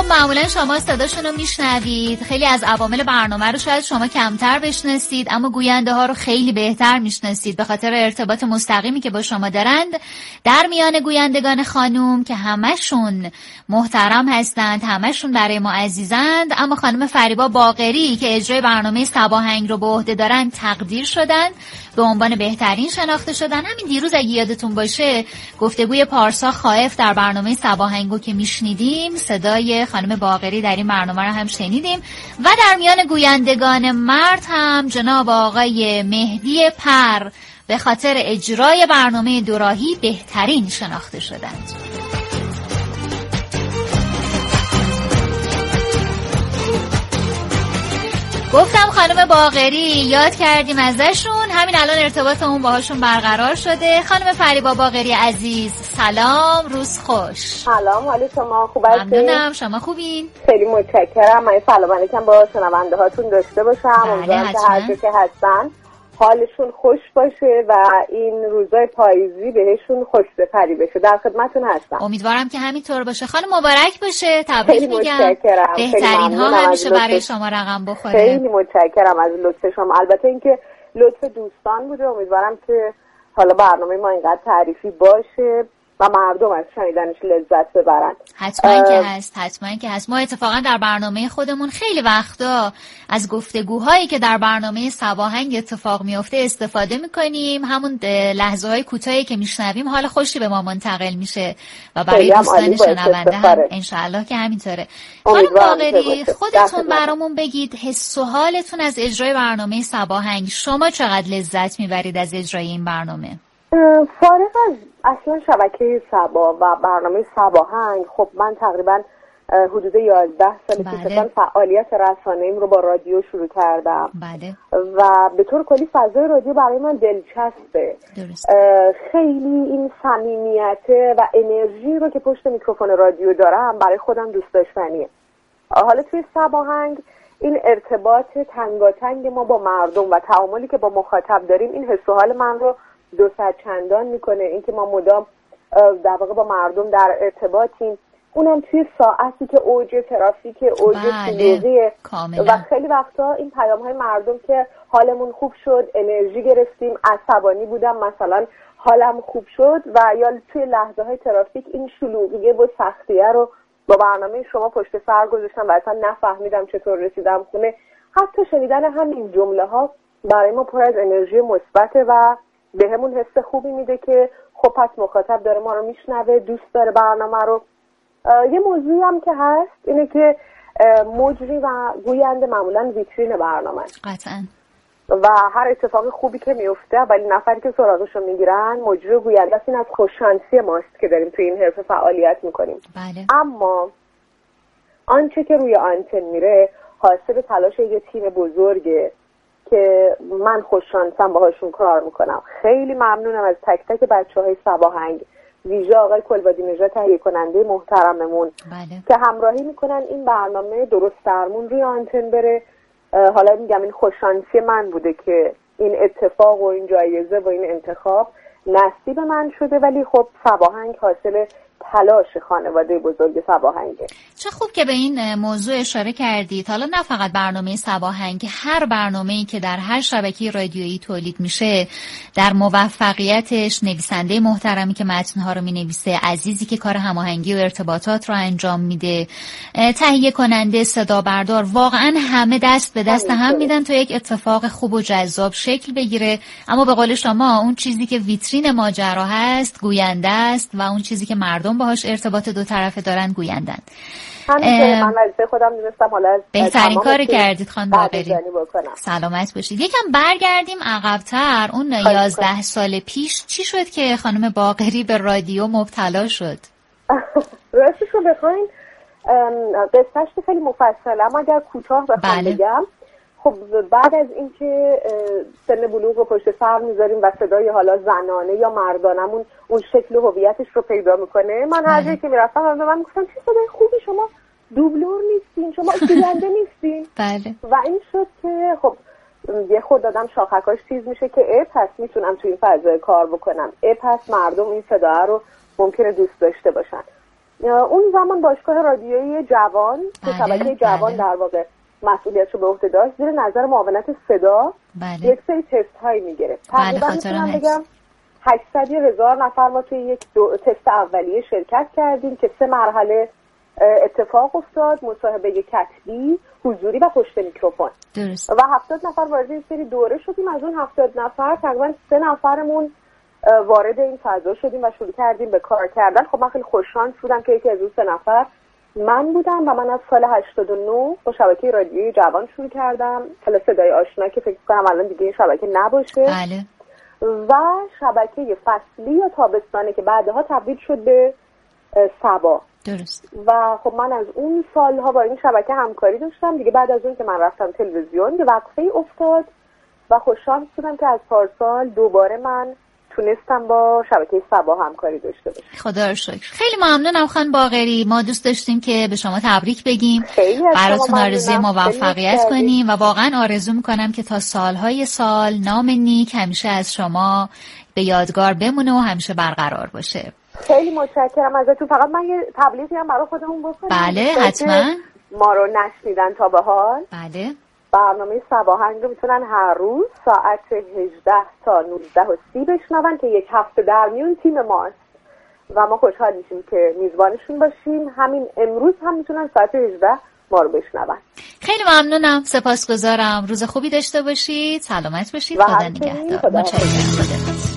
معمولا شما صداشون رو میشنوید، خیلی از عوامل برنامه رو شاید شما کمتر بشناسید، اما گوینده ها رو خیلی بهتر میشناسید به خاطر ارتباط مستقیمی که با شما دارند. در میان گویندگان خانم که همشون محترم هستند، همشون برای ما عزیزند، اما خانم فریبا باقری که اجرای برنامه صباهنگ رو به عهده دارن تقدیر شدن، به عنوان بهترین شناخته شدن. همین دیروز اگه یادتون باشه گفتگوی پارسا خائف در برنامه صباهنگو که میشنیدیم، صدای خانم باقری در این برنامه رو هم شنیدیم. و در میان گویندگان مرد هم جناب آقای مهدی پر به خاطر اجرای برنامه دوراهی بهترین شناخته شدند. گفتم خانم باقری یاد کردیم ازشون، همین الان ارتباطمون باهاشون برقرار شده. خانم فریبا باقری عزیز سلام، روز خوش. سلام، حال شما خوب هستید؟ ممنونم، شما خوبین؟ خیلی متشکرم. من سلام علیکم با شنونده هاتون داشته باشم. امیدوارم که هر جا که هستن حالشون خوش باشه و این روزای پاییزی بهشون خوش بپری بشه. در خدمتتون هستم. امیدوارم که همینطور باشه. خانم مبارک باشه، تبریک میگم. بهترین ها همیشه برای شما رقم بخوره. خیلی متشکرم از لطف شما. البته اینکه لطف دوستان بوده. امیدوارم که حالا برنامه ما اینقدر تعریفی باشه و مردم از شنیدنش لذت ببرن. حتما که هست، حتما که هست. ما اتفاقا در برنامه خودمون خیلی وقتا از گفتگوهایی که در برنامه صباهنگ اتفاق میفته استفاده میکنیم. همون لحظه های کوتاهی که میشنویم حال خوشی به ما منتقل میشه و برای دوستان شنونده هم انشاءالله که همینطوره. خانم باقری خودتون برامون بگید حس و حالتون از اجرای برنامه صباهنگ، شما چقدر لذت میبرید از اجرای این برنامه؟ فارغ از اصلا شبکه صبا و برنامه صباهنگ، خب من تقریبا حدود 11 سالی که فعالیت رسانه‌ایم رو با رادیو شروع کردم. بله. و به طور کلی فضای رادیو برای من دلچسبه. خیلی این صمیمیت و انرژی رو که پشت میکروفون رادیو دارم برای خودم دوست داشتنیه. حالا توی صباهنگ این ارتباط تنگاتنگ ما با مردم و تعاملی که با مخاطب داریم این حس و حال من رو 200 چندان میکنه. اینکه ما مدام در واقع با مردم در ارتباطیم، اونم توی ساعتی که اوج ترافیک، اوج شلوغیه و خیلی وقتا این پیام های مردم که حالمون خوب شد، انرژی گرفتیم، عصبانی بودم مثلا حالم خوب شد، و یا توی لحظه های ترافیک این شلوغیه و سختیه رو با برنامه شما پشت سر گذاشتم و اصلا نفهمیدم چطور رسیدم خونه. حتی شنیدن همین جمله ها برای ما پر از انرژی مثبته و به همون حس خوبی میده که خب پس مخاطب داره ما رو میشنوه، دوست داره برنامه رو. یه موضوعی هم که هست اینه که مجری و گوینده معمولا ویترین برنامه قطعاً، و هر اتفاق خوبی که میفته ولی نفری که سراغش رو میگیرن مجری و گوینده است. این از خوششانسی ماست که داریم توی این حرفه فعالیت میکنیم. بله. اما آنچه که روی آنتن میره حاصل تلاش یه تیم بزرگه که من خوششانسم باهاشون کار میکنم. خیلی ممنونم از تک تک بچه‌های صباهنگ، ویژه آقای کلبادی نژاد تهیه کننده محترممون. بله. که همراهی میکنن این برنامه درست درمون روی آنتن بره. حالا میگم این خوششانسی من بوده که این اتفاق و این جایزه و این انتخاب نصیب من شده، ولی خب صباهنگ حاصل تلاش خانواده بزرگ صباهنگه. چه خوب که به این موضوع اشاره کردید. حالا نه فقط برنامه صباهنگ، هر برنامه‌ای که در هر شبکه رادیویی تولید میشه در موفقیتش نویسنده محترمی که متن‌ها رو می‌نویسه، عزیزی که کار هماهنگی و ارتباطات رو انجام میده، تهیه کننده، صدا بردار، واقعا همه دست به دست هم میدن تا یک اتفاق خوب و جذاب شکل بگیره. اما به قول شما اون چیزی که ویترین ماجرا هست گوینده است و اون چیزی که مردم باهاش ارتباط دو طرفه دارن گویندن. همینطور من وظیفه خودم دونستم. حالا بهترین کاری کردید خانم باقری. سلامت باشید. یکم برگردیم عقب‌تر. اون 11 سال پیش چی شد که خانم باقری به رادیو مبتلا شد؟ راستش رو بخواین قصه‌اش خیلی مفصله، اما اگر کوتاه بخوام بگم، خب بعد از اینکه سن بلوغ رو پشت سر میذاریم و صدای حالا زنانه یا مردانمون اون شکل و هویتش رو پیدا میکنه، من هر جایی که میرفتم به من گفتم چه صدای خوبی، شما دوبلور نیستین، شما گوینده نیستین. بله. و این شد که خب یه خود دادم شاخکاش چیز میشه که پس میتونم توی این فضای کار بکنم، پس مردم این صدا رو ممکنه دوست داشته باشن. اون زمان باشگاه رادیویی جوان که شبکه جوان در واقع مسئولیتش رو به عهده داشت، زیر نظر معاونت صدا یک سری تست هایی میگرفت. تقریبا میتونم بگم 800,000 نفر ما توی یک تست اولیه شرکت کردیم که 3 مرحله اتفاق افتاد: مصاحبه کتبی، حضوری و پشت میکروفون. درست. و 70 نفر وارد این سری دوره شدیم. از اون 70 نفر تقریبا 3 نفرمون وارد این فضا شدیم و شروع کردیم به کار کردن. خب من خیلی خوششانس بودم که یکی از اون 3 نفر من بودم و من از سال 89 با شبکه رادیویی جوان شروع کردم. حالا صدای آشنا که فکر کنم الان دیگه این شبکه نباشه. بله. و شبکه فصلی یا تابستانه که بعدها تبدیل شد به صبا. درست. و خب من از اون سالها با این شبکه همکاری داشتم دیگه. بعد از اون که من رفتم تلویزیون یه وقفه افتاد و خوششانس بودم که از پارسال دوباره من تونستم با شبکه صبا همکاری داشته باشم. خدا رو شکر. خیلی ممنونم خانم باقری. ما دوست داشتیم که به شما تبریک بگیم، براتون آرزوی موفقیت کنیم و واقعا آرزو میکنم که تا سالهای سال نام نیک همیشه از شما به یادگار بمونه و همیشه برقرار باشه. خیلی متشکرم ازتون. فقط من یه تبلیغی هم برای خودمون بکنم. بله حتما. ما رو نشنیدن تا به حال. بله. برنامه صباهنگ رو میتونن هر روز ساعت 18 تا 19:30 بشنون که یک هفته در میون تیم ماست و ما خوشحال میشیم که میزبانشون باشیم. همین امروز هم میتونن ساعت 18 ما رو بشنون. خیلی ممنونم، سپاسگزارم. روز خوبی داشته باشید، سلامت باشید، خدا نگهدار. متشکرم.